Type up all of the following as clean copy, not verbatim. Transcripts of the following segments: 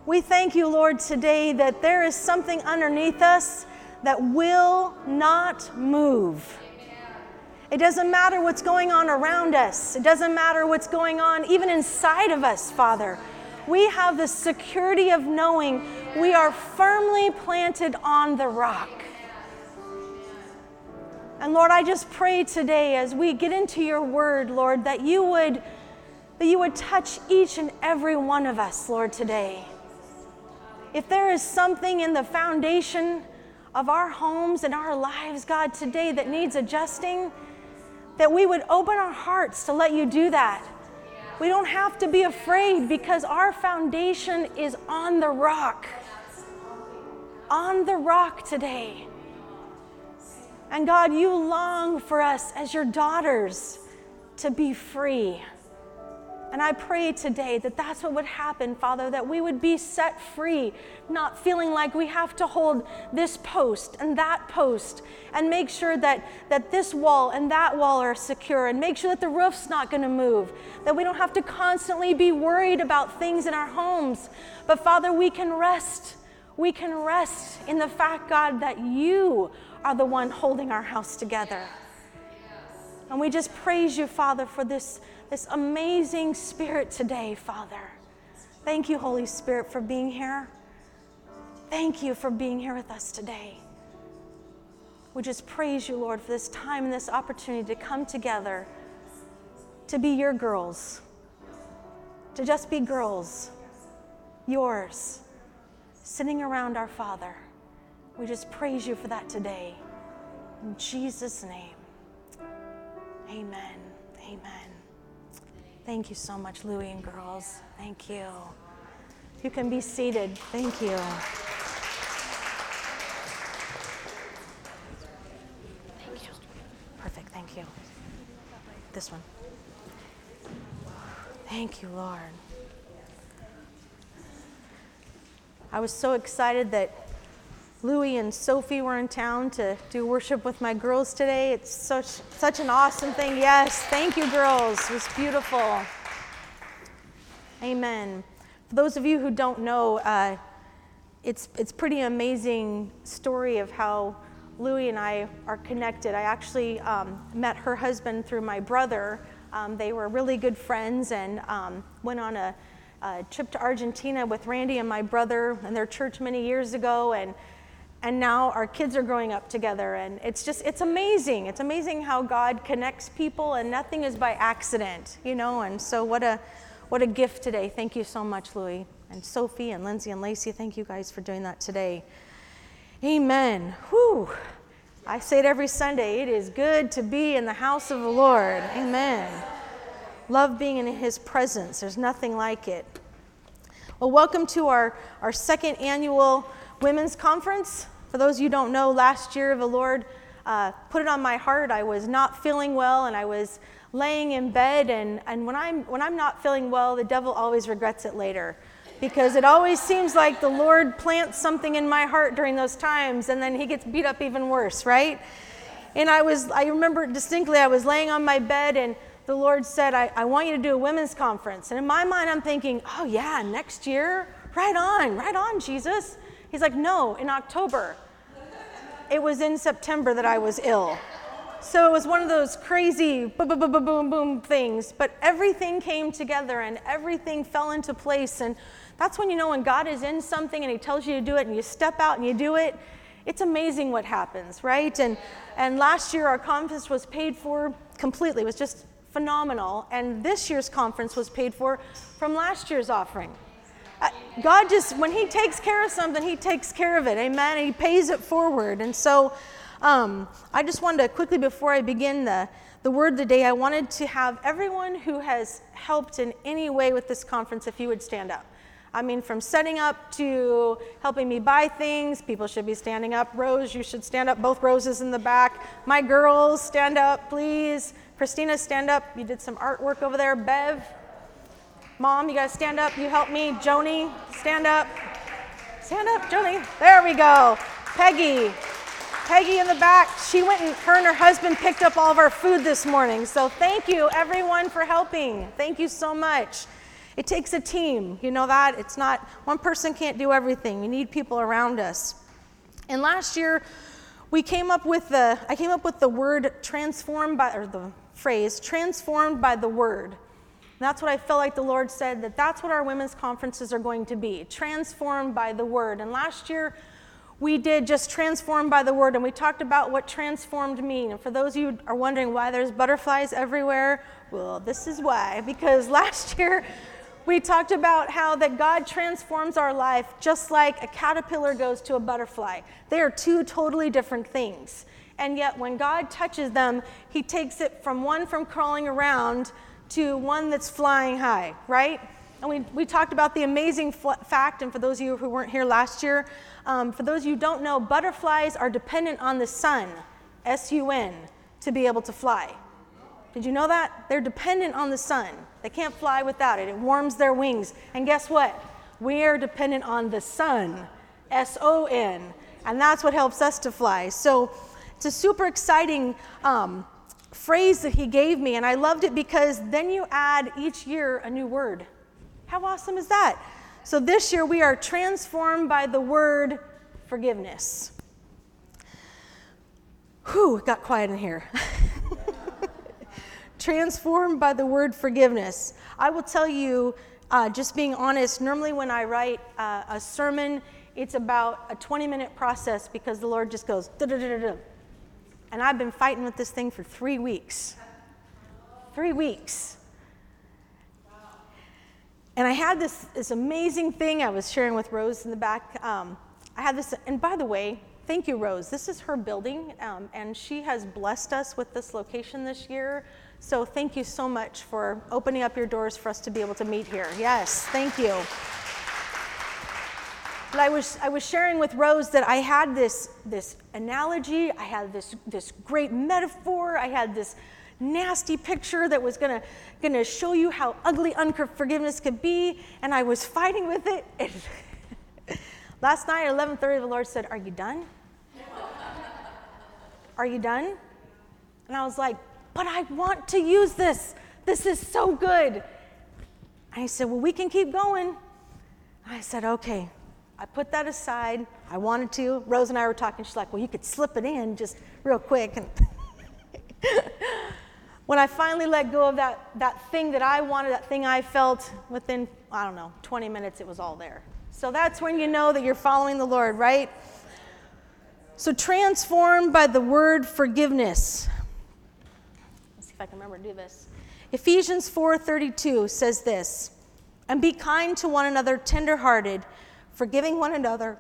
We thank you, Lord, today that there is something underneath us that will not move. It doesn't matter what's going on around us. It doesn't matter what's going on even inside of us, Father. We have the security of knowing we are firmly planted on the rock. And Lord, I just pray today as we get into your word, Lord, that you would touch each and every one of us, Lord, today. If there is something in the foundation of our homes and our lives, God, today that needs adjusting, that we would open our hearts to let you do that. We don't have to be afraid because our foundation is on the rock. On the rock today. And God, you long for us as your daughters to be free. And I pray today that that's what would happen, Father, that we would be set free, not feeling like we have to hold this post and that post and make sure that this wall and that wall are secure and make sure that the roof's not going to move, that we don't have to constantly be worried about things in our homes. But Father, we can rest. We can rest in the fact, God, that you are the one holding our house together. And we just praise you, Father, for this amazing spirit today, Father. Thank you, Holy Spirit, for being here. Thank you for being here with us today. We just praise you, Lord, for this time and this opportunity to come together, to be your girls, to just be girls, yours, sitting around our Father. We just praise you for that today. In Jesus' name, amen. Amen. Thank you so much, Louie and girls. Thank you. You can be seated. Thank you. Thank you. Perfect. Thank you. This one. Thank you, Lord. I was so excited that Louie and Sophie were in town to do worship with my girls today. It's such an awesome thing. Yes, thank you, girls. It was beautiful. Amen. For those of you who don't know, it's pretty amazing story of how Louie and I are connected. I actually met her husband through my brother. They were really good friends and went on a trip to Argentina with Randy and my brother and their church many years ago, and now our kids are growing up together, and it's amazing. It's amazing how God connects people, and nothing is by accident, you know. And so what a gift today. Thank you so much, Louie and Sophie and Lindsay and Lacey. Thank you guys for doing that today. Amen. Whew. I say it every Sunday. It is good to be in the house of the Lord. Amen. Love being in his presence. There's nothing like it. Well, welcome to our second annual Women's Conference. For those of you who don't know, last year the Lord put it on my heart. I was not feeling well, and I was laying in bed. And when I'm not feeling well, the devil always regrets it later, because it always seems like the Lord plants something in my heart during those times, and then he gets beat up even worse, right? And I remember distinctly, I was laying on my bed, and the Lord said, I want you to do a women's conference. And in my mind, I'm thinking, oh yeah, next year? Right on, Jesus. He's like, no, in October. It was in September that I was ill. So it was one of those crazy boom, boom, boom, boom, boom, boom things. But everything came together and everything fell into place. And that's when you know when God is in something and he tells you to do it and you step out and you do it. It's amazing what happens, right? And last year our conference was paid for completely. It was just phenomenal. And this year's conference was paid for from last year's offering. God just, when he takes care of something, he takes care of it. Amen. And he pays it forward. And so I just wanted to quickly, before I begin the word today, I wanted to have everyone who has helped in any way with this conference, if you would stand up. I mean, from setting up to helping me buy things, people should be standing up. Rose, you should stand up. Both Roses in the back. My girls, stand up, please. Christina, stand up. You did some artwork over there. Bev, Mom, you guys stand up. You help me. Joni, stand up. Stand up, Joni. There we go. Peggy in the back. She went and her husband picked up all of our food this morning. So thank you, everyone, for helping. Thank you so much. It takes a team. You know that? It's not, one person can't do everything. We need people around us. And last year, I came up with the word transformed by, or the phrase, transformed by the word. And that's what I felt like the Lord said, that's what our women's conferences are going to be, transformed by the word. And last year, we did just transformed by the word, and we talked about what transformed mean. And for those of you who are wondering why there's butterflies everywhere, well, this is why. Because last year, we talked about how that God transforms our life just like a caterpillar goes to a butterfly. They are two totally different things. And yet when God touches them, he takes it from one from crawling around to one that's flying high, right? And we talked about the amazing fact, and for those of you who weren't here last year, for those of you who don't know, butterflies are dependent on the sun, S-U-N, to be able to fly. Did you know that? They're dependent on the sun. They can't fly without it. It warms their wings. And guess what? We are dependent on the sun, S-O-N, and that's what helps us to fly. So it's a super exciting phrase that he gave me, and I loved it because then you add each year a new word. How awesome is that? So this year we are transformed by the word forgiveness. Whew, it got quiet in here. Transformed by the word forgiveness. I will tell you, just being honest, normally when I write a sermon, it's about a 20-minute process because the Lord just goes, da-da-da-da-da. And I've been fighting with this thing for 3 weeks. 3 weeks. And I had this amazing thing I was sharing with Rose in the back. I had this, and by the way, thank you, Rose. This is her building, and she has blessed us with this location this year. So thank you so much for opening up your doors for us to be able to meet here. Yes, thank you. But I was sharing with Rose that I had this analogy, I had this great metaphor, I had this nasty picture that was gonna show you how ugly unforgiveness could be, and I was fighting with it. Last night at 11:30, the Lord said, "Are you done? Are you done?" And I was like, "But I want to use this. This is so good." And he said, "Well, we can keep going." I said, "Okay." I put that aside. I wanted to. Rose and I were talking. She's like, "Well, you could slip it in just real quick." And when I finally let go of that thing that I wanted, that thing I felt, within, 20 minutes, it was all there. So that's when you know that you're following the Lord, right? So transformed by the word forgiveness. Let's see if I can remember to do this. Ephesians 4:32 says this, "And be kind to one another, tenderhearted, forgiving one another."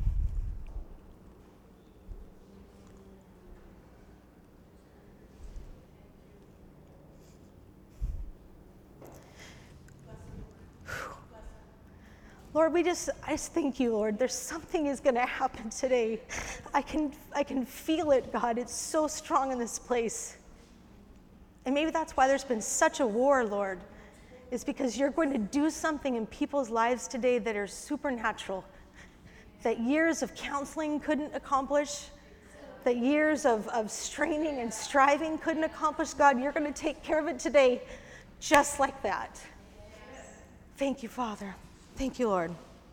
Lord, I just thank you, Lord. There's something is going to happen today. I can feel it, God. It's so strong in this place. And maybe that's why there's been such a war, Lord, is because you're going to do something in people's lives today that are supernatural, that years of counseling couldn't accomplish, that years of straining and striving couldn't accomplish. God, you're going to take care of it today just like that. Thank you, Father. Thank you, Lord.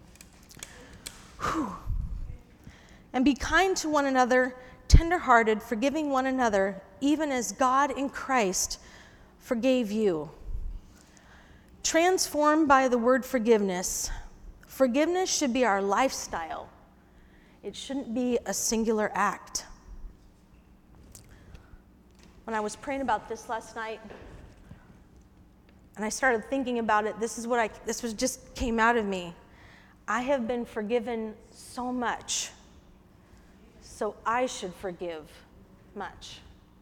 Whew. "And be kind to one another, tenderhearted, forgiving one another, even as God in Christ forgave you." Transformed by the word forgiveness. Forgiveness should be our lifestyle. It shouldn't be a singular act. When I was praying about this last night, and I started thinking about it, this just came out of me. I have been forgiven so much, so I should forgive much.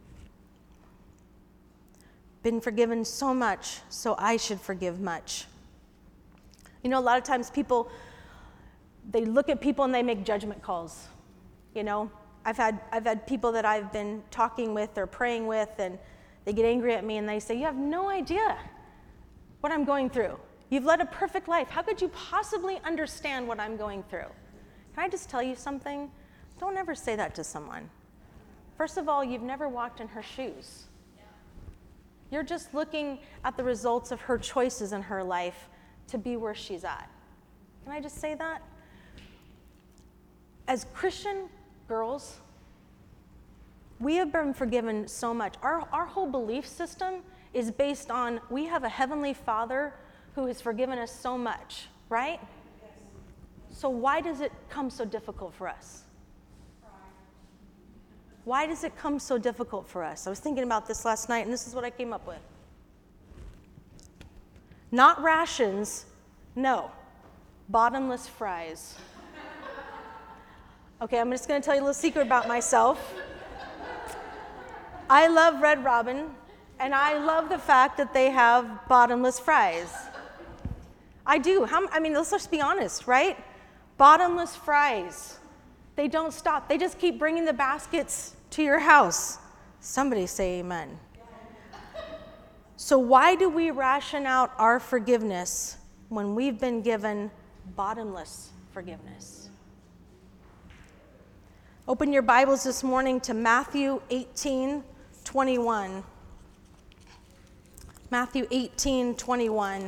Been forgiven so much, so I should forgive much. You know, a lot of times people, they look at people and they make judgment calls. You know, I've had people that I've been talking with or praying with, and they get angry at me and they say, "You have no idea what I'm going through. You've led a perfect life. How could you possibly understand what I'm going through?" Can I just tell you something? Don't ever say that to someone. First of all, you've never walked in her shoes. You're just looking at the results of her choices in her life, to be where she's at. Can I just say that? As Christian girls, we have been forgiven so much. Our whole belief system is based on we have a heavenly Father who has forgiven us so much, right? Yes. So why does it come so difficult for us? Why does it come so difficult for us? I was thinking about this last night, and this is what I came up with. Not rations, no, bottomless fries. Okay, I'm just going to tell you a little secret about myself. I love Red Robin, and I love the fact that they have bottomless fries. I do. Let's just be honest, right? Bottomless fries. They don't stop. They just keep bringing the baskets to your house. Somebody say amen. So why do we ration out our forgiveness when we've been given bottomless forgiveness? Open your Bibles this morning to Matthew 18:21. Matthew 18:21.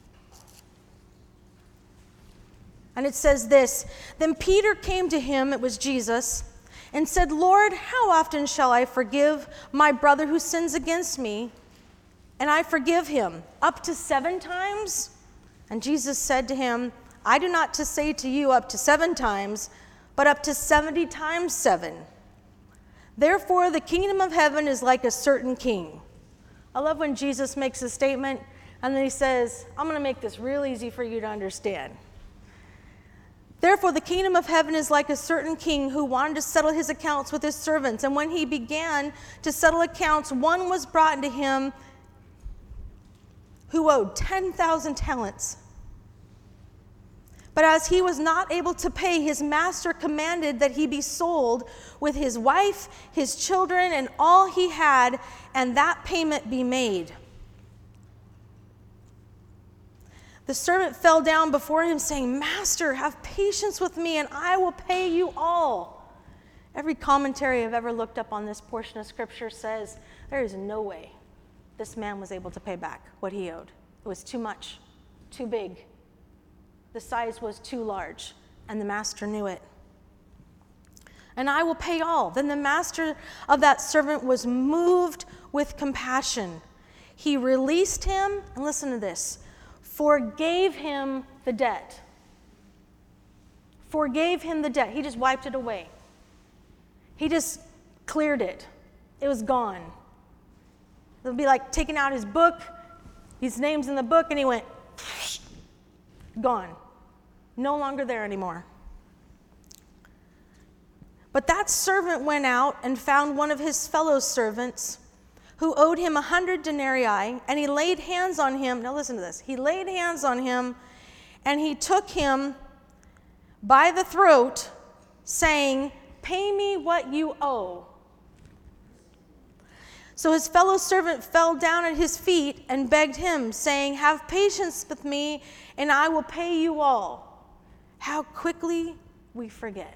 And it says this, "Then Peter came to him," it was Jesus, "and said, 'Lord, how often shall I forgive my brother who sins against me? And I forgive him, up to 7 times?' And Jesus said to him, 'I do not to say to you up to 7 times, but up to 70 times 7. Therefore, the kingdom of heaven is like a certain king.'" I love when Jesus makes a statement and then he says, "I'm going to make this real easy for you to understand. Therefore, the kingdom of heaven is like a certain king who wanted to settle his accounts with his servants. And when he began to settle accounts, one was brought to him who owed 10,000 talents. But as he was not able to pay, his master commanded that he be sold with his wife, his children, and all he had, and that payment be made. The servant fell down before him, saying, 'Master, have patience with me, and I will pay you all.'" Every commentary I've ever looked up on this portion of Scripture says there is no way this man was able to pay back what he owed. It was too much, too big. The size was too large, and the master knew it. "And I will pay all." Then the master of that servant was moved with compassion. He released him, and listen to this, forgave him the debt. Forgave him the debt. He just wiped it away. He just cleared it. It was gone. It would be like taking out his book, his name's in the book, and he went, gone. No longer there anymore. But that servant went out and found one of his fellow servants who owed him 100 denarii, and he laid hands on him. Now listen to this. He laid hands on him, and he took him by the throat, saying, "Pay me what you owe." So his fellow servant fell down at his feet and begged him, saying, "Have patience with me, and I will pay you all." How quickly we forget.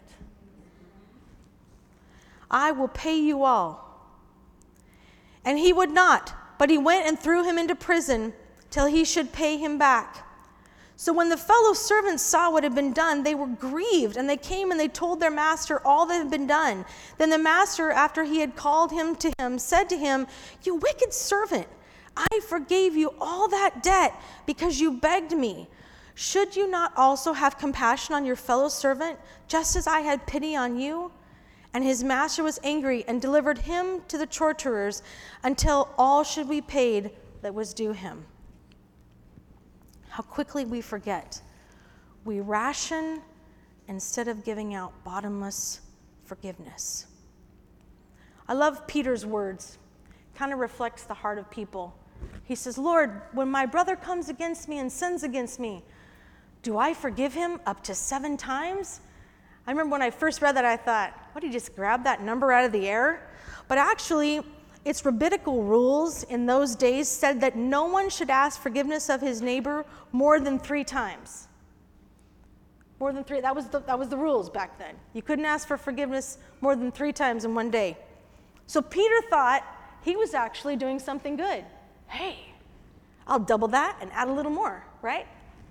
"I will pay you all." And he would not, but he went and threw him into prison till he should pay him back. So when the fellow servants saw what had been done, they were grieved, and they came and they told their master all that had been done. Then the master, after he had called him to him, said to him, "You wicked servant, I forgave you all that debt because you begged me. Should you not also have compassion on your fellow servant, just as I had pity on you?" And his master was angry and delivered him to the torturers until all should be paid that was due him. How quickly we forget. We ration instead of giving out bottomless forgiveness. I love Peter's words. It kind of reflects the heart of people. He says, "Lord, when my brother comes against me and sins against me, do I forgive him up to 7 times? I remember when I first read that, I thought, what, did he just grab that number out of the air? But actually, its rabbinical rules in those days said that no one should ask forgiveness of his neighbor more than 3 times. More than 3. That was the rules back then. You couldn't ask for forgiveness more than 3 times in one day. So Peter thought he was actually doing something good. Hey, I'll double that and add a little more, right?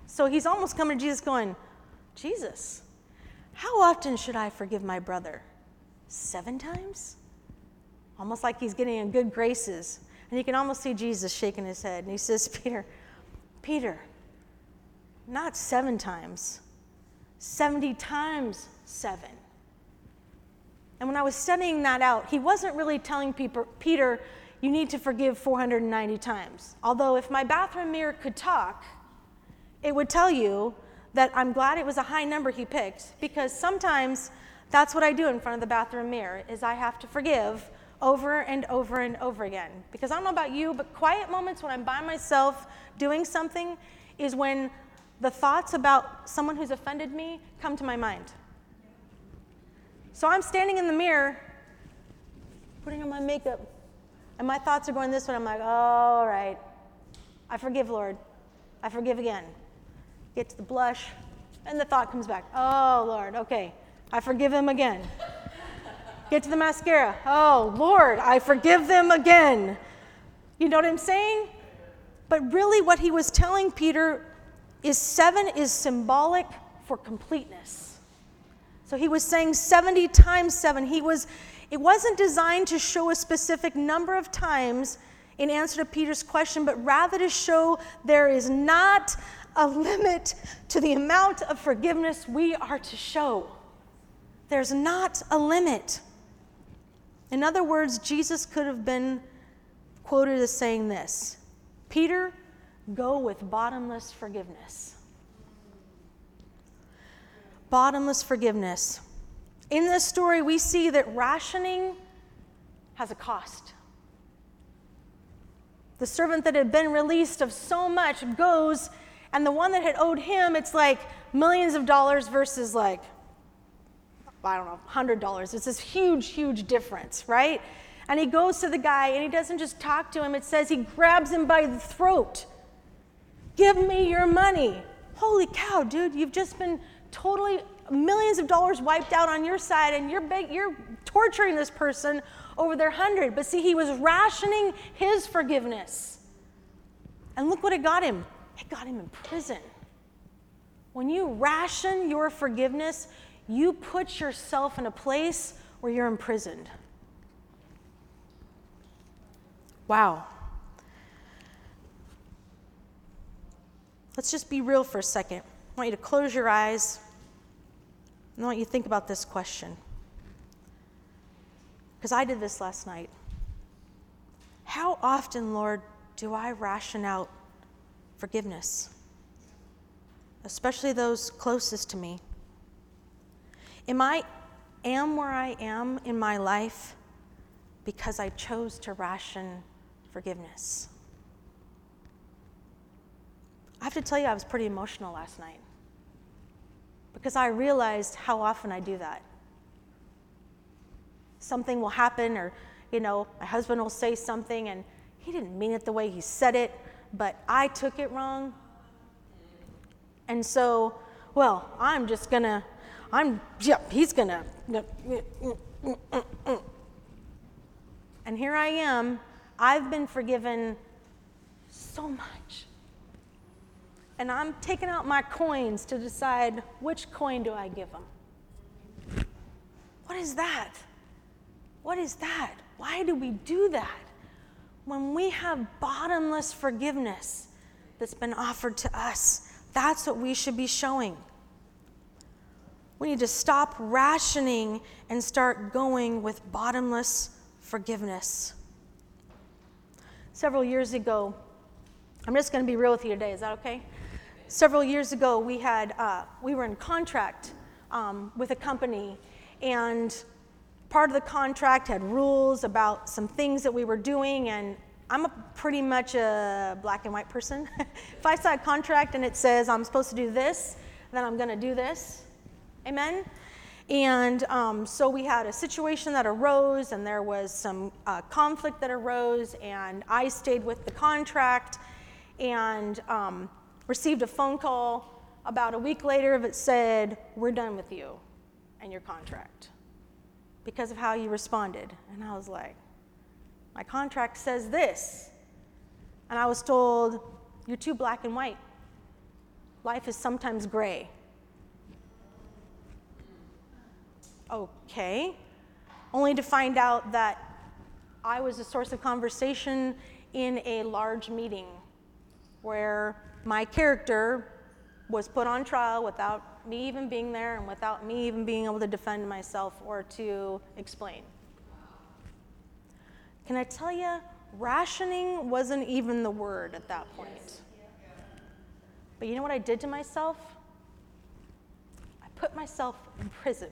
So he's almost coming to Jesus going, Jesus, how often should I forgive my brother? 7 times? Almost like he's getting in good graces. And you can almost see Jesus shaking his head. And he says, Peter, not 7 times, 70 times 7. And when I was studying that out, he wasn't really telling Peter, you need to forgive 490 times. Although if my bathroom mirror could talk, it would tell you that I'm glad it was a high number he picked, because sometimes that's what I do in front of the bathroom mirror, is I have to forgive over and over and over again. Because I don't know about you, but quiet moments when I'm by myself doing something is when the thoughts about someone who's offended me come to my mind. So I'm standing in the mirror, putting on my makeup, and my thoughts are going this way. I'm like, oh, all right, I forgive, Lord. I forgive again. Get to the blush, and the thought comes back. Oh, Lord, okay, I forgive him again. Get to the mascara. Oh, Lord, I forgive them again. You know what I'm saying? But really what he was telling Peter is 7 is symbolic for completeness. So he was saying 70 times 7. It wasn't designed to show a specific number of times in answer to Peter's question, but rather to show there is not a limit to the amount of forgiveness we are to show. There's not a limit. In other words, Jesus could have been quoted as saying this, Peter, go with bottomless forgiveness. Bottomless forgiveness. In this story, we see that rationing has a cost. The servant that had been released of so much goes, and the one that had owed him, it's like millions of dollars versus like, I don't know, $100. It's this huge, huge difference, right? And he goes to the guy, and he doesn't just talk to him. It says he grabs him by the throat. Give me your money. Holy cow, dude, you've just been totally millions of dollars wiped out on your side, and you're torturing this person over their 100. But see, he was rationing his forgiveness. And look what it got him. It got him in prison. When you ration your forgiveness, you put yourself in a place where you're imprisoned. Wow. Let's just be real for a second. I want you to close your eyes. And I want you to think about this question. Because I did this last night. How often, Lord, do I ration out forgiveness? Especially those closest to me. Am where I am in my life because I chose to ration forgiveness? I have to tell you, I was pretty emotional last night because I realized how often I do that. Something will happen, or, my husband will say something and he didn't mean it the way he said it, but I took it wrong. And so, he's gonna. And here I am, I've been forgiven so much. And I'm taking out my coins to decide which coin do I give them. What is that? What is that? Why do we do that? When we have bottomless forgiveness that's been offered to us, that's what we should be showing. We need to stop rationing and start going with bottomless forgiveness. Several years ago, I'm just going to be real with you today. Is that okay? Several years ago, we were in contract with a company, and part of the contract had rules about some things that we were doing, and I'm pretty much a black and white person. If I saw a contract and it says I'm supposed to do this, then I'm going to do this. Amen? And so we had a situation that arose, and there was some conflict that arose, and I stayed with the contract and received a phone call about a week later that said, we're done with you and your contract because of how you responded. And I was like, my contract says this. And I was told, you're too black and white. life is sometimes gray. Okay. Only to find out that I was a source of conversation in a large meeting where my character was put on trial without me even being there and without me even being able to defend myself or to explain. Can I tell you, rationing wasn't even the word at that point. But you know what I did to myself? I put myself in prison.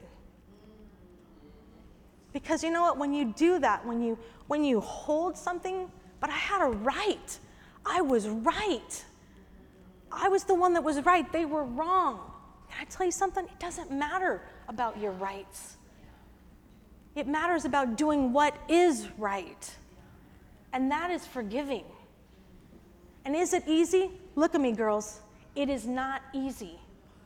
Because you know what, when you do that, when you hold something, but I had a right. I was right. I was the one that was right. They were wrong. Can I tell you something? It doesn't matter about your rights. It matters about doing what is right. And that is forgiving. And is it easy? Look at me, girls. It is not easy.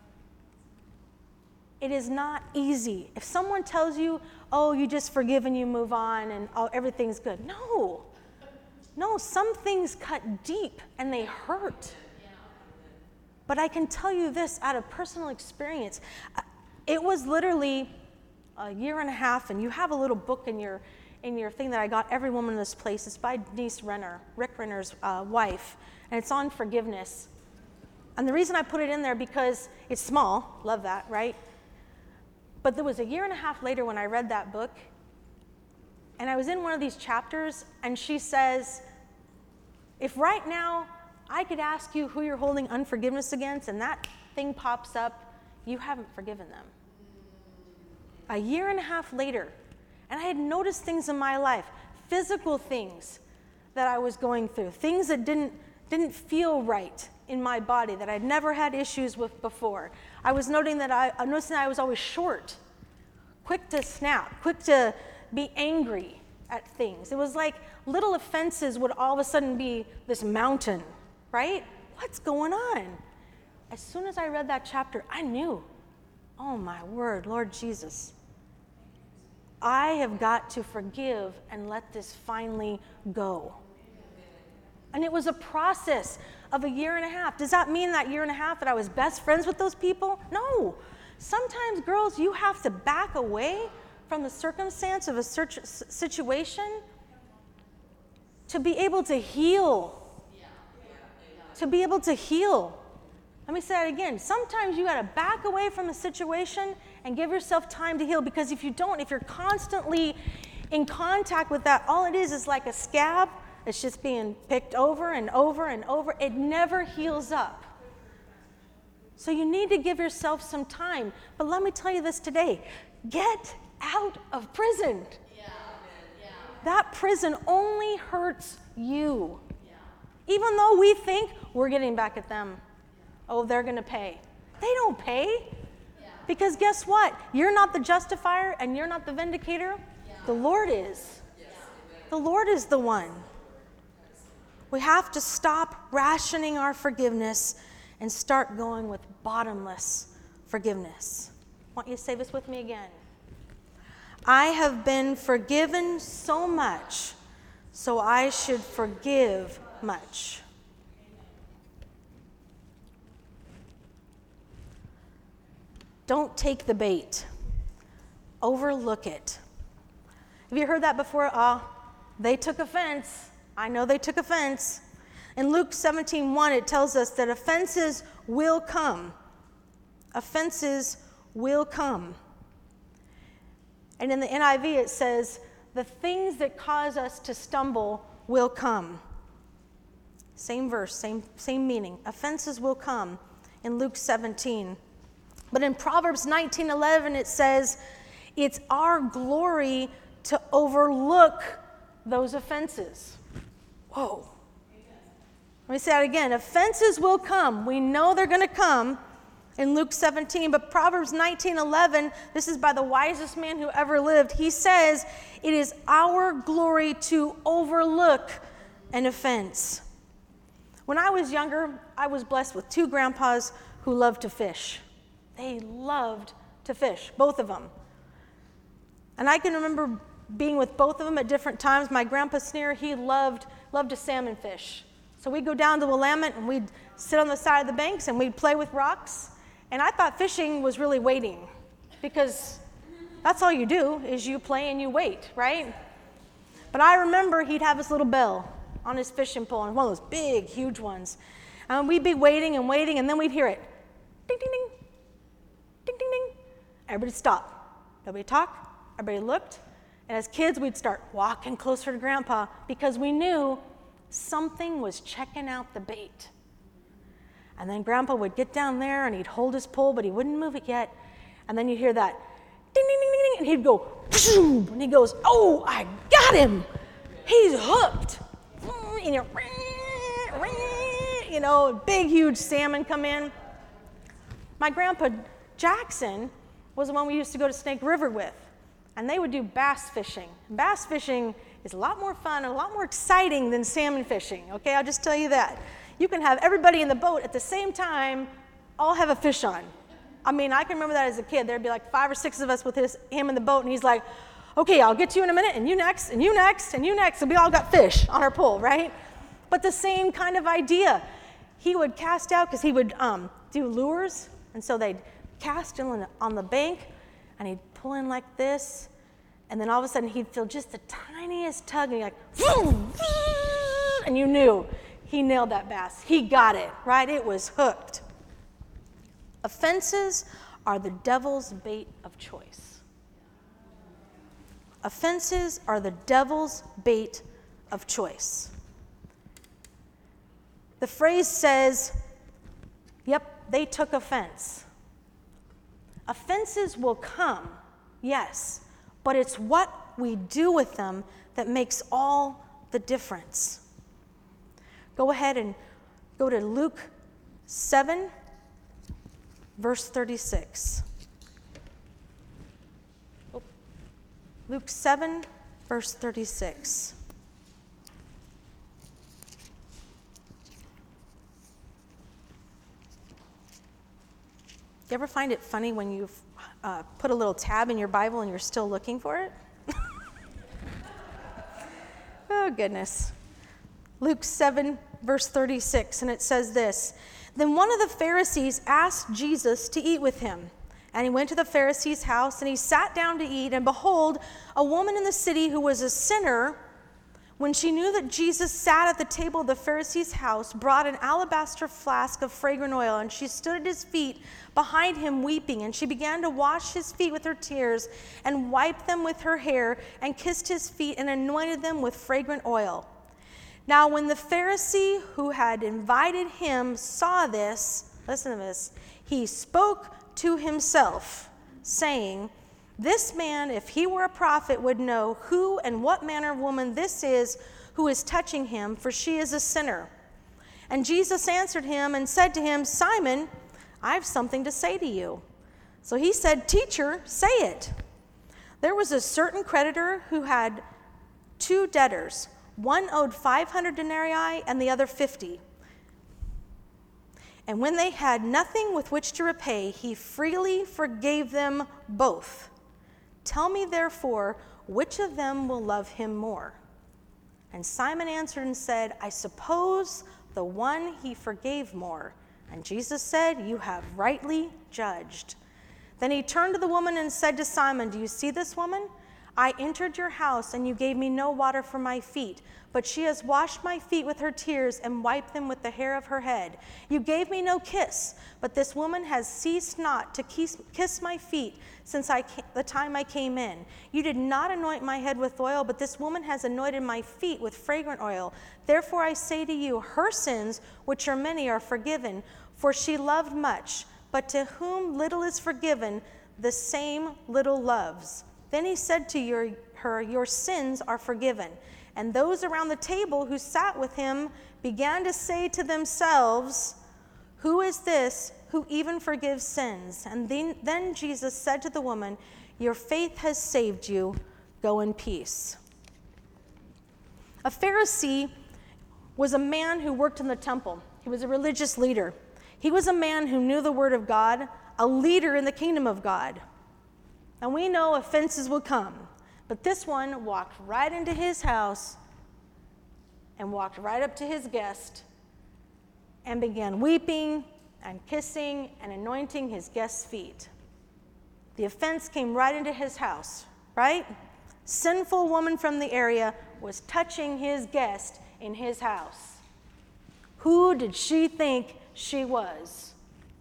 It is not easy. If someone tells you, oh, you just forgive and you move on and everything's good. No. No, some things cut deep and they hurt. But I can tell you this out of personal experience. It was literally a year and a half, and you have a little book in your thing that I got, Every Woman in This Place. It's by Denise Renner, Rick Renner's wife, and it's on forgiveness. And the reason I put it in there because it's small, love that, right? But there was a year and a half later when I read that book, and I was in one of these chapters, and she says, if right now I could ask you who you're holding unforgiveness against, and that thing pops up, you haven't forgiven them. A year and a half later, and I had noticed things in my life, physical things that I was going through, things that didn't feel right in my body that I'd never had issues with before. I was noticing that I was always short, quick to snap, quick to be angry at things. It was like little offenses would all of a sudden be this mountain, right? What's going on? As soon as I read that chapter, I knew, oh my word, Lord Jesus, I have got to forgive and let this finally go. And it was a process of a year and a half. Does that mean that year and a half that I was best friends with those people? No. Sometimes, girls, you have to back away from the circumstance of a situation to be able to heal. To be able to heal. Let me say that again. Sometimes you got to back away from a situation and give yourself time to heal, because if you don't, if you're constantly in contact with that, all it is like a scab. It's just being picked over and over and over. It never heals up. So you need to give yourself some time. But let me tell you this today. Get out of prison. That prison only hurts you. Even though we think we're getting back at them. Oh, they're going to pay. They don't pay. Because guess what? You're not the justifier and you're not the vindicator. The Lord is. The Lord is the one. We have to stop rationing our forgiveness and start going with bottomless forgiveness. I want you to say this with me again. I have been forgiven so much, so I should forgive much. Don't take the bait. Overlook it. Have you heard that before? They took offense. I know they took offense. In Luke 17:1, it tells us that offenses will come. Offenses will come. And in the NIV, it says, the things that cause us to stumble will come. Same verse, same meaning. Offenses will come in Luke 17. But in Proverbs 19:11, it says, it's our glory to overlook those offenses. Whoa. Let me say that again. Offenses will come. We know they're going to come in Luke 17, but Proverbs 19:11, this is by the wisest man who ever lived. He says, it is our glory to overlook an offense. When I was younger, I was blessed with two grandpas who loved to fish. They loved to fish, both of them. And I can remember being with both of them at different times. My grandpa Sneer, he loved to salmon fish. So we'd go down to Willamette and we'd sit on the side of the banks, and we'd play with rocks. And I thought fishing was really waiting, because that's all you do is you play and you wait, right? But I remember he'd have his little bell on his fishing pole, and one of those big, huge ones. And we'd be waiting, and then we'd hear it. Ding, ding, ding. Ding, ding, ding. Everybody stop. Nobody talk. Everybody looked. And as kids, we'd start walking closer to Grandpa because we knew something was checking out the bait. And then Grandpa would get down there and he'd hold his pole, but he wouldn't move it yet. And then you'd hear that ding, ding, ding, ding, ding, and he'd go, and he goes, oh, I got him. He's hooked. And you know, big, huge salmon come in. My grandpa Jackson was the one we used to go to Snake River with, and they would do bass fishing. Bass fishing is a lot more fun and a lot more exciting than salmon fishing, okay? I'll just tell you that. You can have everybody in the boat at the same time, all have a fish on. I mean, I can remember that as a kid. There'd be like 5 or 6 of us with him in the boat, and he's like, okay, I'll get to you in a minute, and you next, and you next, and you next, and we all got fish on our pole, right? But the same kind of idea. He would cast out, because he would do lures, and so they'd cast on the bank, and he'd pull in like this, and then all of a sudden he'd feel just the tiniest tug, and he'd like, and you knew he nailed that bass. He got it, right? It was hooked. Offenses are the devil's bait of choice. Offenses are the devil's bait of choice. The phrase says, yep, they took offense. Offenses will come, yes, but it's what we do with them that makes all the difference. Go ahead and go to Luke 7, verse 36. Luke 7, verse 36. You ever find it funny when you put a little tab in your Bible and you're still looking for it? Oh, goodness. Luke 7, verse 36, and it says this. Then one of the Pharisees asked Jesus to eat with him. And he went to the Pharisee's house, and he sat down to eat. And behold, a woman in the city who was a sinner, when she knew that Jesus sat at the table of the Pharisee's house, brought an alabaster flask of fragrant oil, and she stood at his feet behind him weeping. And she began to wash his feet with her tears, and wiped them with her hair, and kissed his feet, and anointed them with fragrant oil. Now when the Pharisee who had invited him saw this, listen to this, he spoke to himself, saying, this man, if he were a prophet, would know who and what manner of woman this is who is touching him, for she is a sinner. And Jesus answered him and said to him, Simon, I have something to say to you. So he said, Teacher, say it. There was a certain creditor who had 2 debtors. One owed 500 denarii and the other 50. And when they had nothing with which to repay, he freely forgave them both. Tell me, therefore, which of them will love him more? And Simon answered and said, I suppose the one he forgave more. And Jesus said, you have rightly judged. Then he turned to the woman and said to Simon, do you see this woman? I entered your house, and you gave me no water for my feet, but she has washed my feet with her tears and wiped them with the hair of her head. You gave me no kiss, but this woman has ceased not to kiss my feet since the time I came in. You did not anoint my head with oil, but this woman has anointed my feet with fragrant oil. Therefore I say to you, her sins, which are many, are forgiven, for she loved much. But to whom little is forgiven, the same little loves. Then he said to her, your sins are forgiven. And those around the table who sat with him began to say to themselves, who is this who even forgives sins? And then Jesus said to the woman, your faith has saved you. Go in peace. A Pharisee was a man who worked in the temple. He was a religious leader. He was a man who knew the word of God, a leader in the kingdom of God. And we know offenses will come, but this one walked right into his house and walked right up to his guest and began weeping and kissing and anointing his guests' feet. The offense came right into his house, right? Sinful woman from the area was touching his guest in his house. Who did she think she was?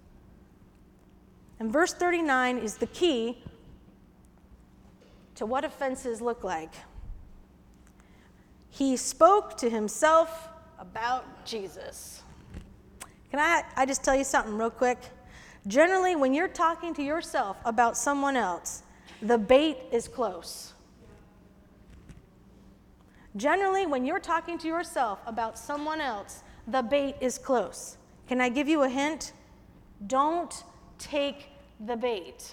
And verse 39 is the key to what offenses look like. He spoke to himself about Jesus. Can I just tell you something real quick? Generally, when you're talking to yourself about someone else, the bait is close. Generally, when you're talking to yourself about someone else, the bait is close. Can I give you a hint? Don't take the bait.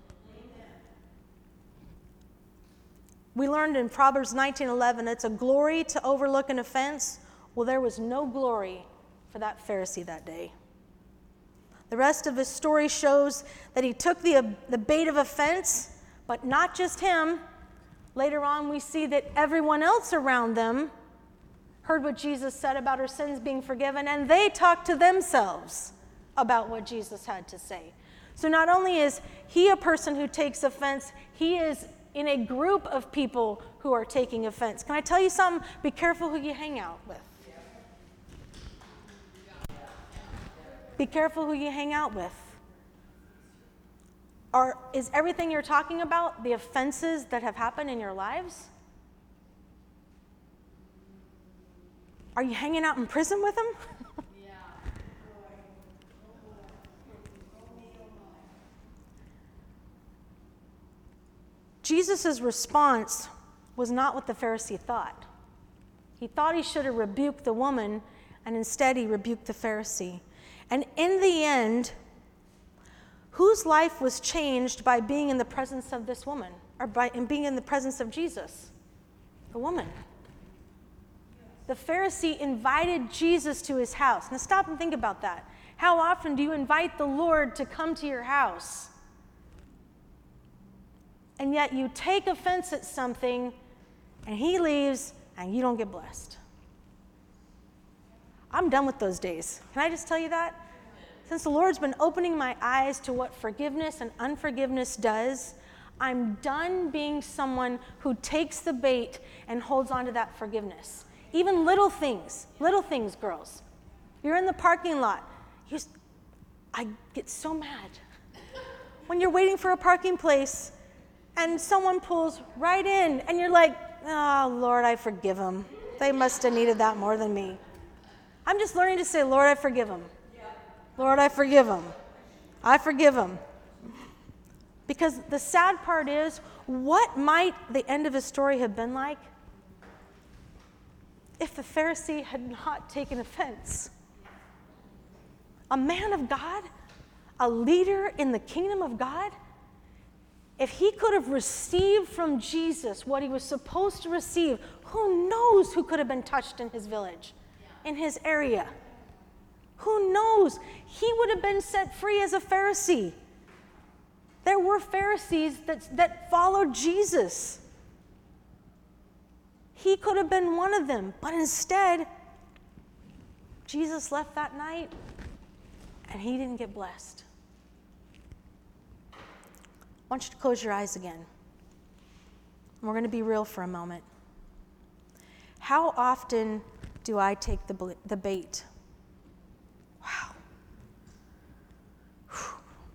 We learned in Proverbs 19:11, it's a glory to overlook an offense. Well, there was no glory for that Pharisee that day. The rest of his story shows that he took the bait of offense, but not just him. Later on, we see that everyone else around them heard what Jesus said about her sins being forgiven, and they talked to themselves about what Jesus had to say. So not only is he a person who takes offense, he is in a group of people who are taking offense. Can I tell you something? Be careful who you hang out with. Be careful who you hang out with. Is everything you're talking about the offenses that have happened in your lives? Are you hanging out in prison with them? Jesus' response was not what the Pharisee thought. He thought he should have rebuked the woman, and instead he rebuked the Pharisee. And in the end, whose life was changed by being in the presence of this woman, or by being in the presence of Jesus? The woman. The Pharisee invited Jesus to his house. Now stop and think about that. How often do you invite the Lord to come to your house? And yet you take offense at something, and he leaves, and you don't get blessed. I'm done with those days. Can I just tell you that? Since the Lord's been opening my eyes to what forgiveness and unforgiveness does, I'm done being someone who takes the bait and holds on to that forgiveness. Even little things, girls. You're in the parking lot. I get so mad. When you're waiting for a parking place and someone pulls right in and you're like, oh, Lord, I forgive them. They must have needed that more than me. I'm just learning to say, Lord, I forgive them. Lord, I forgive them. I forgive them. Because the sad part is, what might the end of his story have been like if the Pharisee had not taken offense? A man of God, a leader in the kingdom of God, if he could have received from Jesus what he was supposed to receive, who knows who could have been touched in his village, in his area? Who knows? He would have been set free as a Pharisee. There were Pharisees that followed Jesus. He could have been one of them, but instead, Jesus left that night and he didn't get blessed. I want you to close your eyes again. We're going to be real for a moment. How often do I take the bait? Wow. Whew.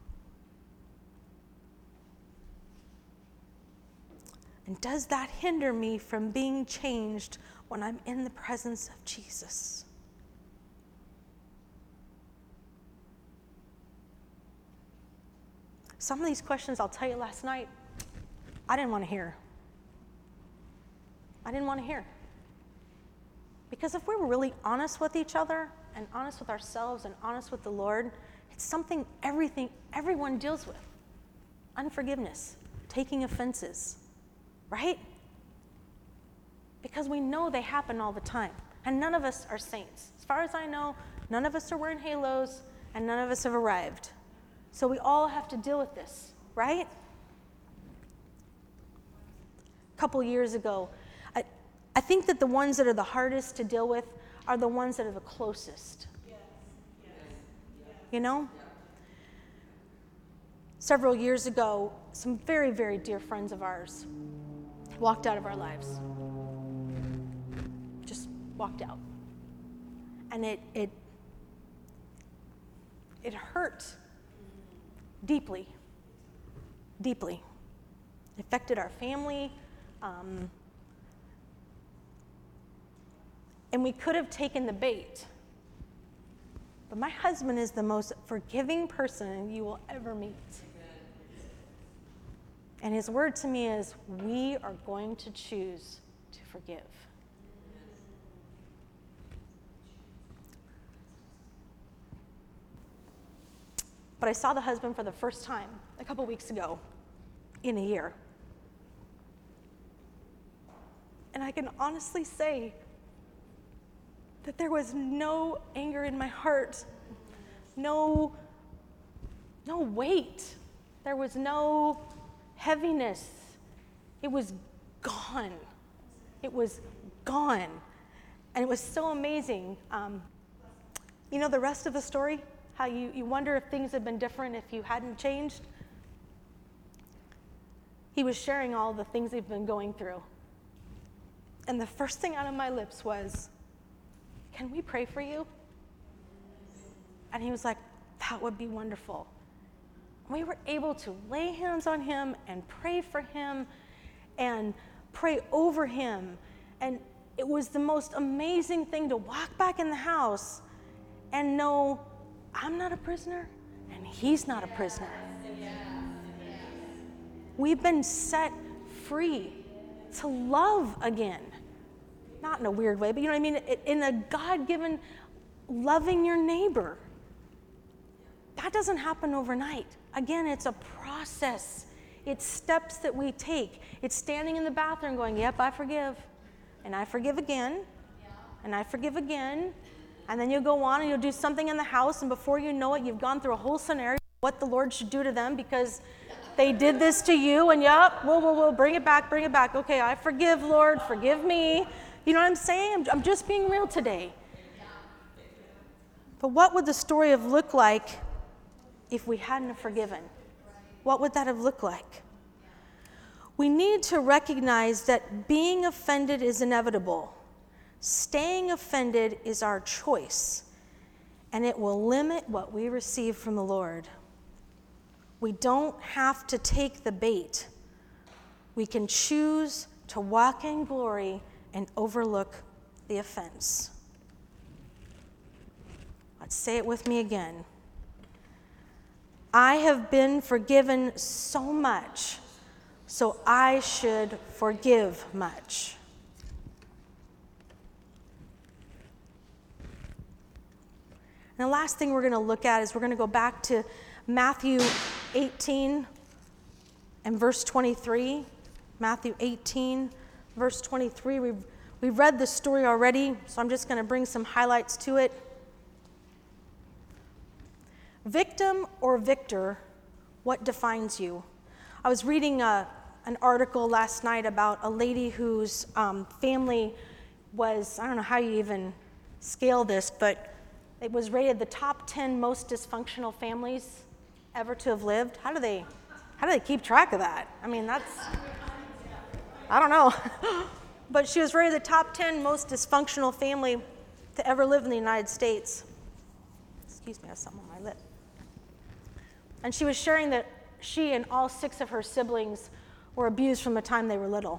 And does that hinder me from being changed when I'm in the presence of Jesus? Some of these questions, I'll tell you last night, I didn't want to hear. I didn't want to hear. Because if we were really honest with each other and honest with ourselves and honest with the Lord, it's something everyone deals with. Unforgiveness, taking offenses, right? Because we know they happen all the time. And none of us are saints. As far as I know, none of us are wearing halos and none of us have arrived. So we all have to deal with this, right? A couple years ago, I think that the ones that are the hardest to deal with are the ones that are the closest. you know? Several years ago, some very, very dear friends of ours walked out of our lives. Just walked out. And it hurt deeply, deeply. It affected our family. And we could have taken the bait. But my husband is the most forgiving person you will ever meet. And his word to me is, we are going to choose to forgive. But I saw the husband for the first time a couple weeks ago in a year. And I can honestly say that there was no anger in my heart, no weight. There was no heaviness. It was gone. It was gone. And it was so amazing. You know the rest of the story? How you wonder if things had been different if you hadn't changed? He was sharing all the things they've been going through. And the first thing out of my lips was, can we pray for you? And he was like, that would be wonderful. We were able to lay hands on him and pray for him and pray over him. And it was the most amazing thing to walk back in the house and know I'm not a prisoner and he's not a prisoner. We've been set free to love again. Not in a weird way, but you know what I mean? In a God-given loving your neighbor. That doesn't happen overnight. Again, it's a process. It's steps that we take. It's standing in the bathroom going, yep, I forgive. And I forgive again. And I forgive again. And then you'll go on and you'll do something in the house, and before you know it, you've gone through a whole scenario of what the Lord should do to them because they did this to you, and yep, whoa, bring it back. Okay, I forgive, Lord, forgive me. You know what I'm saying? I'm just being real today. But what would the story have looked like if we hadn't have forgiven? What would that have looked like? We need to recognize that being offended is inevitable. Staying offended is our choice, and it will limit what we receive from the Lord. We don't have to take the bait. We can choose to walk in glory and overlook the offense. Let's say it with me again. I have been forgiven so much, so I should forgive much. And the last thing we're going to look at is we're going to go back to Matthew 18 and verse 23. Matthew 18, verse 23. We've read the story already, so I'm just going to bring some highlights to it. Victim or victor, what defines you? I was reading an article last night about a lady whose family was, I don't know how you even scale this, but it was rated the top 10 most dysfunctional families ever to have lived. How do they keep track of that? I mean, I don't know. But she was rated the top 10 most dysfunctional family to ever live in the United States. Excuse me, I have something on my lip. And she was sharing that she and all 6 of her siblings were abused from the time they were little.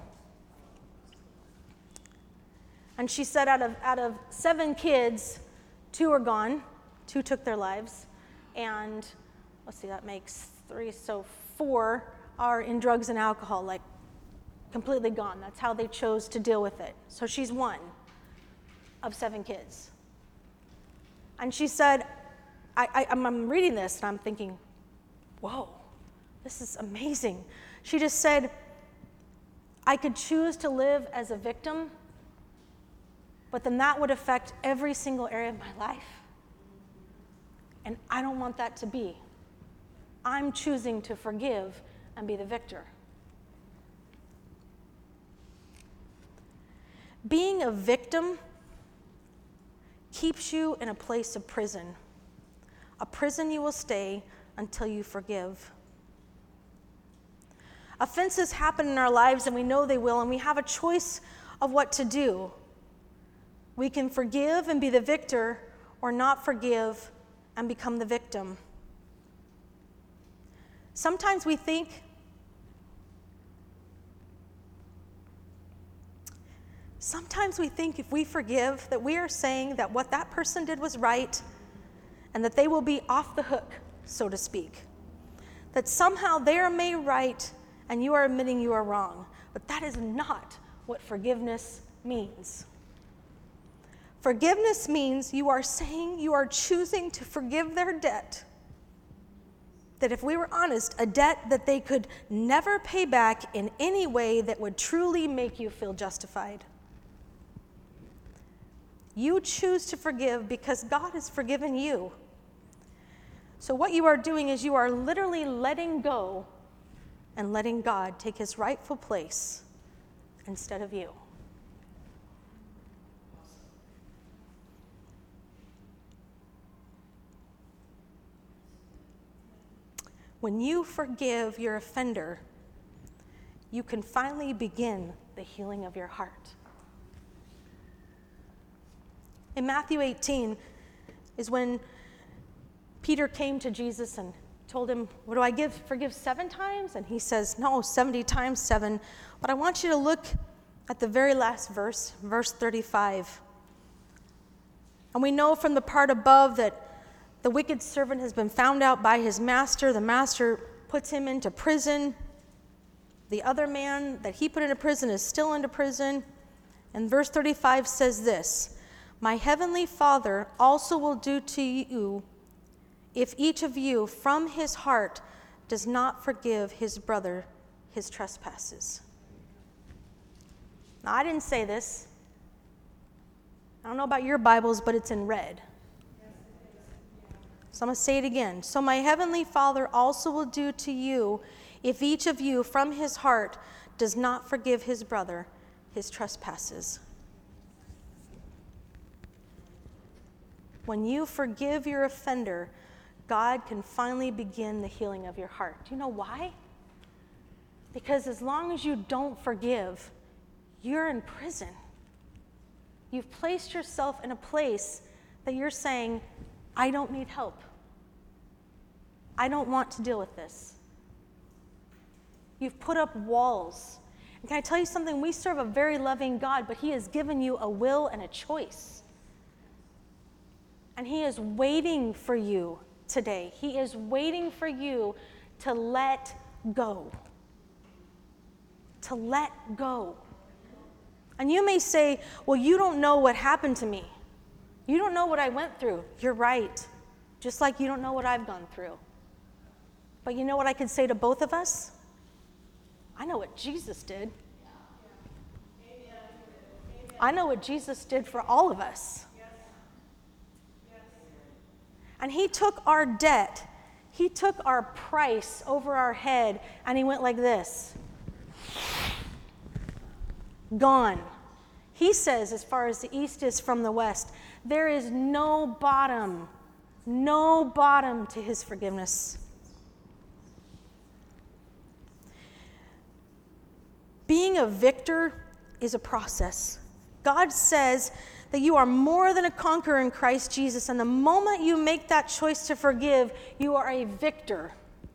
And she said out of 7 kids, 2 are gone, 2 took their lives, and let's see, that makes 3, so 4 are in drugs and alcohol, like completely gone. That's how they chose to deal with it. So she's 1 of 7 kids. And she said, I'm reading this and I'm thinking, whoa, this is amazing. She just said, I could choose to live as a victim, but then that would affect every single area of my life. And I don't want that to be. I'm choosing to forgive and be the victor. Being a victim keeps you in a place of prison. A prison you will stay until you forgive. Offenses happen in our lives, and we know they will, and we have a choice of what to do. We can forgive and be the victor, or not forgive and become the victim. Sometimes we think if we forgive, that we are saying that what that person did was right and that they will be off the hook, so to speak. That somehow they are made right and you are admitting you are wrong. But that is not what forgiveness means. Forgiveness means you are saying you are choosing to forgive their debt. That if we were honest, a debt that they could never pay back in any way that would truly make you feel justified. You choose to forgive because God has forgiven you. So what you are doing is you are literally letting go and letting God take his rightful place instead of you. When you forgive your offender, you can finally begin the healing of your heart. In Matthew 18 is when Peter came to Jesus and told him, what do I give? Forgive 7 times? And he says, no, 70 times 7. But I want you to look at the very last verse, verse 35. And we know from the part above that the wicked servant has been found out by his master. The master puts him into prison. The other man that he put into prison is still into prison. And verse 35 says this, my heavenly Father also will do to you if each of you from his heart does not forgive his brother his trespasses. Now, I didn't say this. I don't know about your Bibles, but it's in red. So I'm going to say it again. So my heavenly Father also will do to you if each of you from his heart does not forgive his brother his trespasses. When you forgive your offender, God can finally begin the healing of your heart. Do you know why? Because as long as you don't forgive, you're in prison. You've placed yourself in a place that you're saying, I don't need help. I don't want to deal with this. You've put up walls. And can I tell you something? We serve a very loving God, but he has given you a will and a choice. And he is waiting for you today. He is waiting for you to let go. To let go. And you may say, well, you don't know what happened to me. You don't know what I went through. You're right. Just like you don't know what I've gone through. But you know what I could say to both of us? I know what Jesus did. I know what Jesus did for all of us. And he took our debt, he took our price over our head, and he went like this. Gone. He says, as far as the east is from the west, there is no bottom to his forgiveness. Being a victor is a process. God says that you are more than a conqueror in Christ Jesus, and the moment you make that choice to forgive, you are a victor.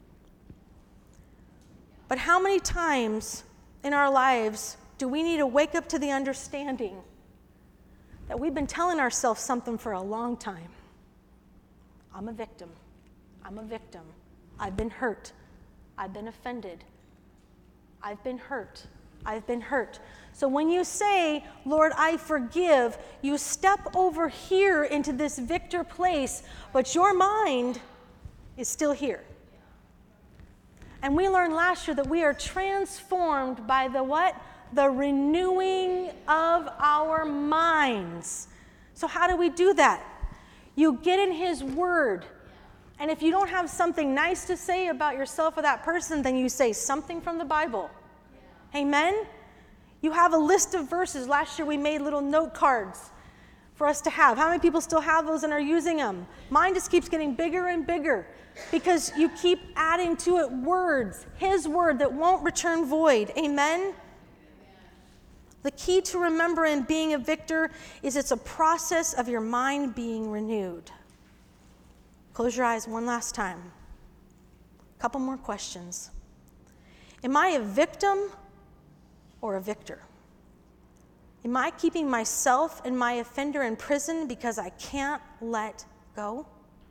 But how many times in our lives do we need to wake up to the understanding that we've been telling ourselves something for a long time? I'm a victim. I'm a victim. I've been hurt. I've been offended. I've been hurt. I've been hurt. So when you say, Lord, I forgive, you step over here into this victor place, but your mind is still here. And we learned last year that we are transformed by the what? The renewing of our minds. So how do we do that? You get in his word. And if you don't have something nice to say about yourself or that person, then you say something from the Bible. Amen? You have a list of verses. Last year we made little note cards. for us to have. How many people still have those and are using them? Mine just keeps getting bigger and bigger because you keep adding to it words, his word that won't return void. Amen? The key to remembering being a victor is it's a process of your mind being renewed. Close your eyes one last time. A couple more questions. Am I a victim or a victor? Am I keeping myself and my offender in prison because I can't let go?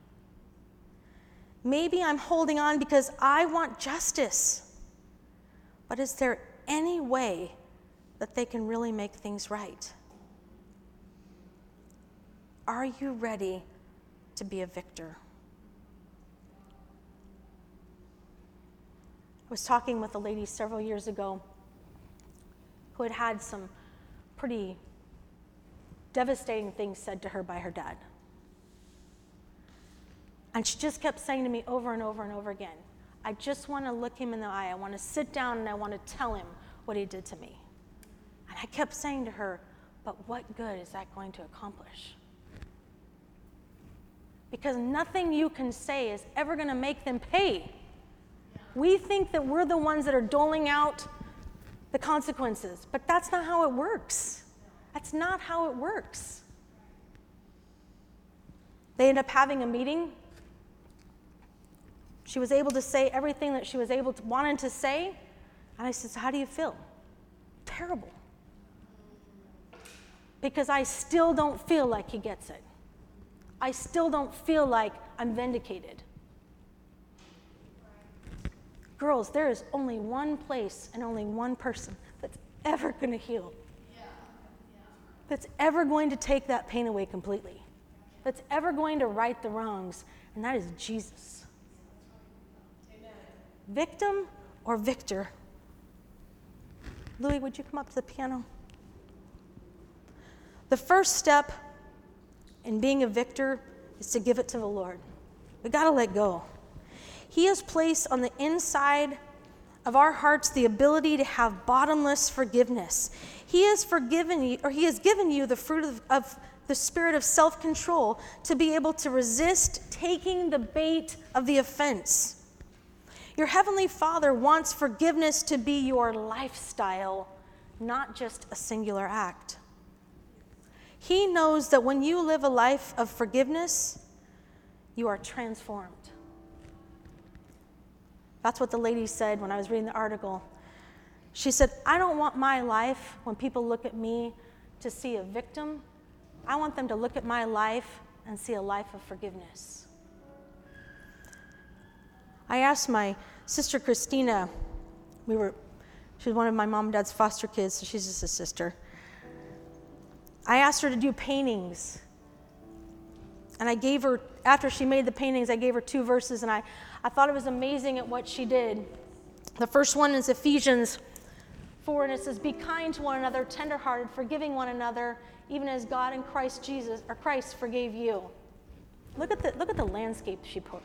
Maybe I'm holding on because I want justice. But is there any way that they can really make things right? Are you ready to be a victor? I was talking with a lady several years ago who had had some pretty devastating things said to her by her dad. And she just kept saying to me over and over and over again, I just want to look him in the eye. I want to sit down and I want to tell him what he did to me. And I kept saying to her, but what good is that going to accomplish? Because nothing you can say is ever going to make them pay. We think that we're the ones that are doling out the consequences, but that's not how it works. That's not how it works. They end up having a meeting. She was able to say everything that she was wanted to say, and I said, so how do you feel? Terrible. Because I still don't feel like he gets it. I still don't feel like I'm vindicated. Girls, there is only one place and only one person that's ever going to heal. That's ever going to take that pain away completely. That's ever going to right the wrongs, and that is Jesus. Amen. Victim or victor? Louis, would you come up to the piano? The first step in being a victor is to give it to the Lord. We got to let go. He has placed on the inside of our hearts the ability to have bottomless forgiveness. He has forgiven you, or he has given you the fruit of the spirit of self-control to be able to resist taking the bait of the offense. Your Heavenly Father wants forgiveness to be your lifestyle, not just a singular act. He knows that when you live a life of forgiveness, you are transformed. That's what the lady said when I was reading the article. She said, I don't want my life, when people look at me, to see a victim. I want them to look at my life and see a life of forgiveness. I asked my sister Christina, she was one of my mom and dad's foster kids, so she's just a sister. I asked her to do paintings. And I gave her, after she made the paintings, I gave her 2 verses, and I thought it was amazing at what she did. The first one is Ephesians 4, and it says, be kind to one another, tenderhearted, forgiving one another, even as God in Christ forgave you. Look at the landscape she put.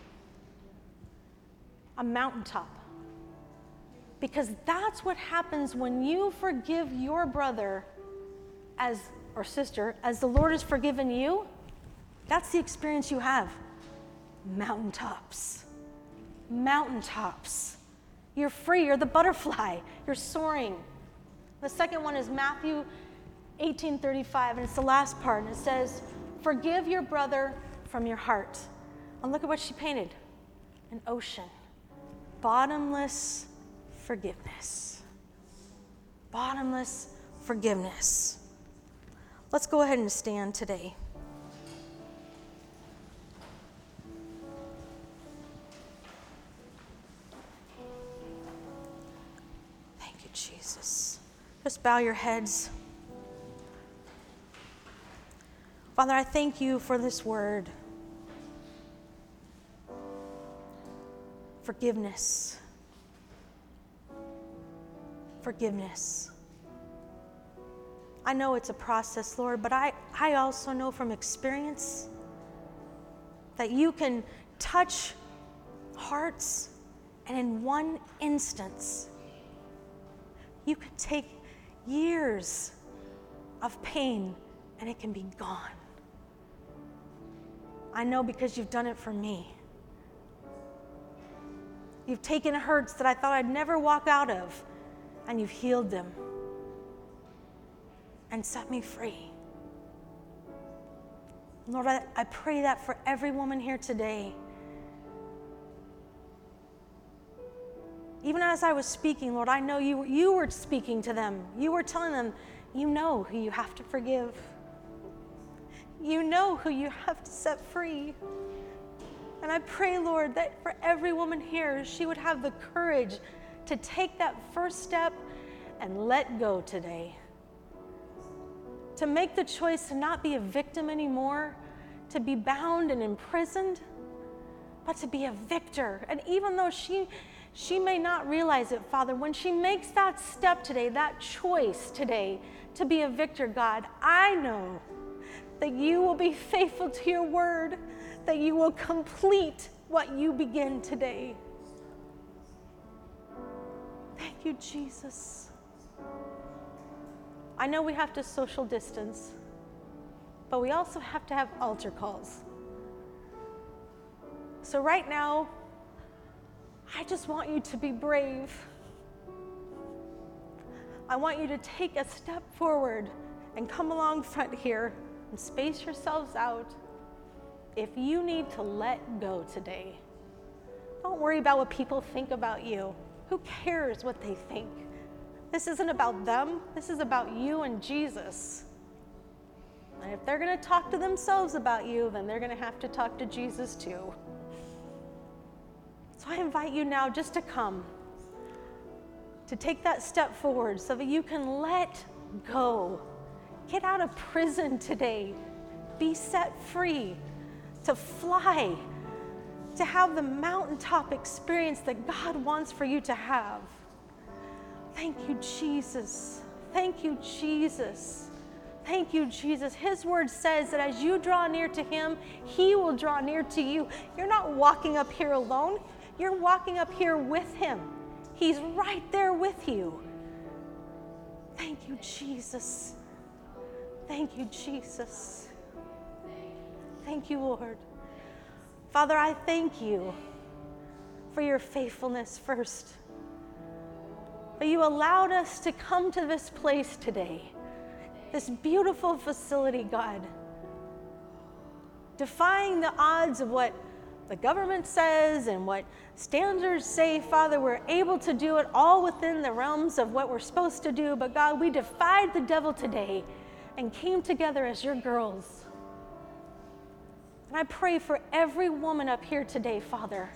A mountaintop. Because that's what happens when you forgive your brother or sister as the Lord has forgiven you. That's the experience you have. Mountaintops. Mountaintops. You're free. You're the butterfly. You're soaring. The second one is Matthew 18:35, and it's the last part, and it says, forgive your brother from your heart. And look at what she painted. An ocean. Bottomless forgiveness. Bottomless forgiveness. Let's go ahead and stand today. Thank you, Jesus. Just bow your heads. Father, I thank you for this word. Forgiveness. Forgiveness. I know it's a process, Lord, but I also know from experience that you can touch hearts, and in one instance, you can take years of pain and it can be gone. I know because you've done it for me. You've taken hurts that I thought I'd never walk out of, and you've healed them and set me free. Lord, I pray that for every woman here today. Even as I was speaking, Lord, I know you were speaking to them. You were telling them, you know who you have to forgive. You know who you have to set free. And I pray, Lord, that for every woman here, she would have the courage to take that first step and let go today. To make the choice to not be a victim anymore, to be bound and imprisoned, but to be a victor. And even though she may not realize it, Father, when she makes that step today, that choice today to be a victor, God, I know that you will be faithful to your word, that you will complete what you begin today. Thank you, Jesus. I know we have to social distance, but we also have to have altar calls. So right now, I just want you to be brave. I want you to take a step forward and come along front here and space yourselves out. If you need to let go today, don't worry about what people think about you. Who cares what they think? This isn't about them. This is about you and Jesus. And if they're going to talk to themselves about you, then they're going to have to talk to Jesus too. So I invite you now just to come, to take that step forward so that you can let go. Get out of prison today. Be set free to fly, to have the mountaintop experience that God wants for you to have. Thank you, Jesus. Thank you, Jesus. Thank you, Jesus. His word says that as you draw near to him, he will draw near to you. You're not walking up here alone. You're walking up here with him. He's right there with you. Thank you, Jesus. Thank you, Jesus. Thank you, Lord. Father, I thank you for your faithfulness first. That you allowed us to come to this place today, this beautiful facility, God, defying the odds of what the government says and what standards say. Father, we're able to do it all within the realms of what we're supposed to do. But God, we defied the devil today and came together as your girls. And I pray for every woman up here today, Father.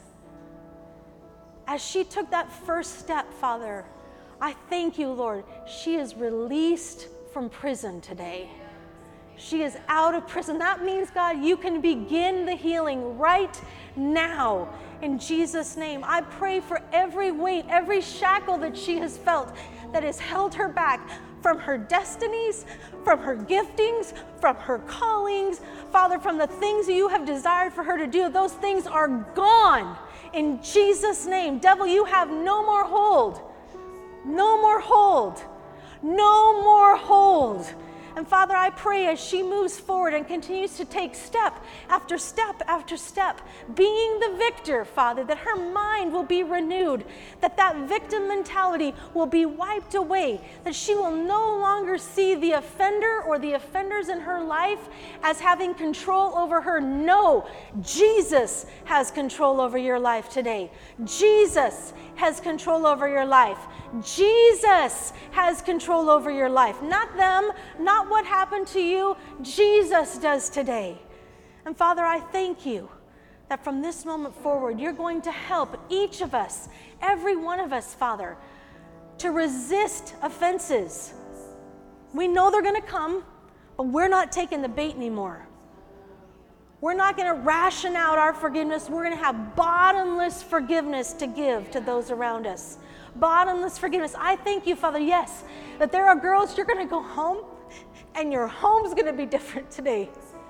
As she took that first step, Father, I thank you, Lord. She is released from prison today. She is out of prison. That means, God, you can begin the healing right now in Jesus' name. I pray for every weight, every shackle that she has felt that has held her back from her destinies, from her giftings, from her callings. Father, from the things that you have desired for her to do, those things are gone in Jesus' name. Devil, you have no more hold. No more hold. No more hold. And Father, I pray as she moves forward and continues to take step after step after step, being the victor, Father, that her mind will be renewed, that that victim mentality will be wiped away, that she will no longer see the offender or the offenders in her life as having control over her. No, Jesus has control over your life today. Jesus has control over your life. Jesus has control over your life. Not them, not what happened to you. Jesus does today. And Father, I thank you that from this moment forward, you're going to help each of us, every one of us, Father, to resist offenses. We know they're going to come, but we're not taking the bait anymore. We're not going to ration out our forgiveness. We're going to have bottomless forgiveness to give to those around us. Bottomless forgiveness. I thank you, Father, yes, that there are girls, you're going to go home and your home's going to be different today.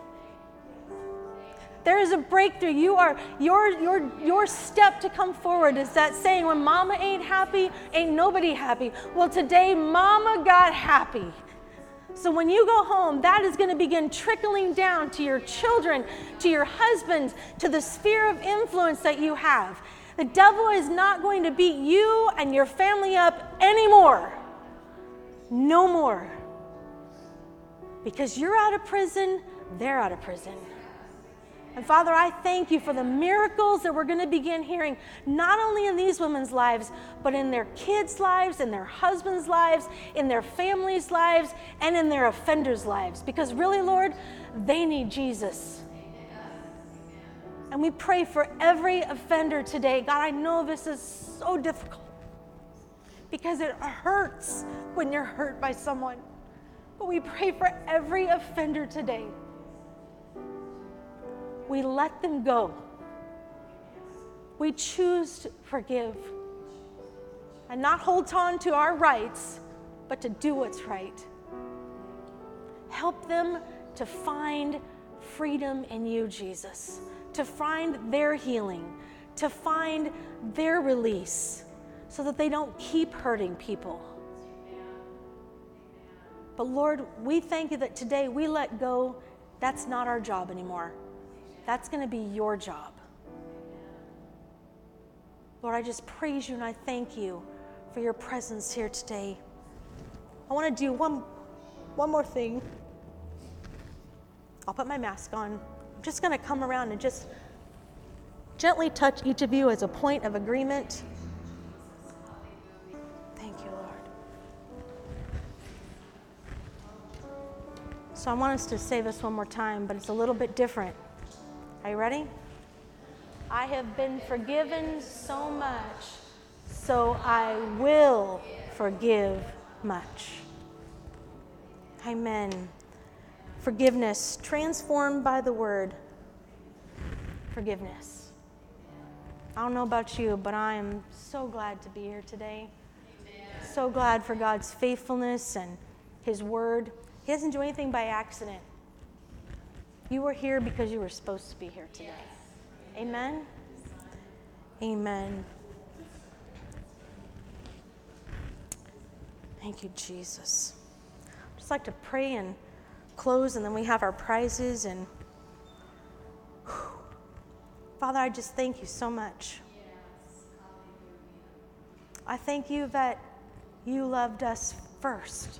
There is a breakthrough. Your step to come forward is that saying, when mama ain't happy, ain't nobody happy. Well, today, mama got happy. So when you go home, that is going to begin trickling down to your children, to your husband, to the sphere of influence that you have. The devil is not going to beat you and your family up anymore. No more. Because you're out of prison, they're out of prison. And Father, I thank you for the miracles that we're going to begin hearing, not only in these women's lives, but in their kids' lives, in their husbands' lives, in their families' lives, and in their offenders' lives. Because really, Lord, they need Jesus. And we pray for every offender today. God, I know this is so difficult because it hurts when you're hurt by someone. But we pray for every offender today. We let them go. We choose to forgive and not hold on to our rights, but to do what's right. Help them to find freedom in you, Jesus, to find their healing, to find their release, so that they don't keep hurting people. But Lord, we thank you that today we let go. That's not our job anymore. That's going to be your job. Lord, I just praise you and I thank you for your presence here today. I want to do one more thing. I'll put my mask on. I'm just going to come around and just gently touch each of you as a point of agreement. Thank you, Lord. So I want us to say this one more time, but it's a little bit different. Are you ready? I have been forgiven so much, so I will forgive much. Amen. Forgiveness, transformed by the word forgiveness. I don't know about you, but I am so glad to be here today. Amen. So glad for God's faithfulness and his word. He doesn't do anything by accident. You were here because you were supposed to be here today. Amen? Amen. Thank you, Jesus. I'd just like to pray and close, and then we have our prizes. And Father, I just thank you so much. I thank you that you loved us first.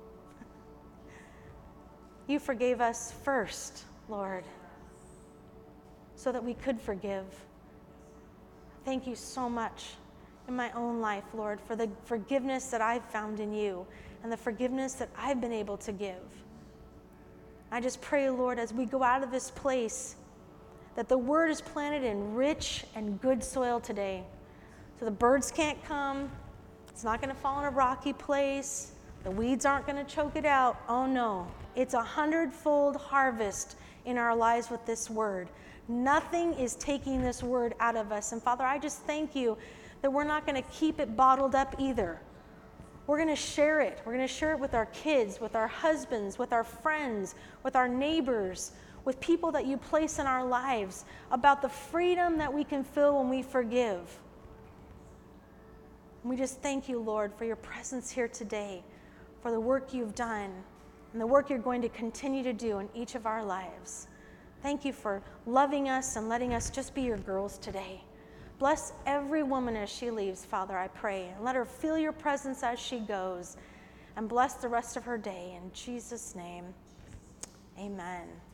You forgave us first, Lord, so that we could forgive. Thank you so much in my own life, Lord, for the forgiveness that I've found in you and the forgiveness that I've been able to give. I just pray, Lord, as we go out of this place, that the word is planted in rich and good soil today. So the birds can't come. It's not going to fall in a rocky place. The weeds aren't going to choke it out. Oh no, it's 100-fold harvest in our lives with this word. Nothing is taking this word out of us. And Father, I just thank you that we're not going to keep it bottled up either. We're going to share it. We're going to share it with our kids, with our husbands, with our friends, with our neighbors, with people that you place in our lives, about the freedom that we can feel when we forgive. And we just thank you, Lord, for your presence here today, for the work you've done and the work you're going to continue to do in each of our lives. Thank you for loving us and letting us just be your girls today. Bless every woman as she leaves, Father, I pray. And let her feel your presence as she goes. And bless the rest of her day. In Jesus' name, amen.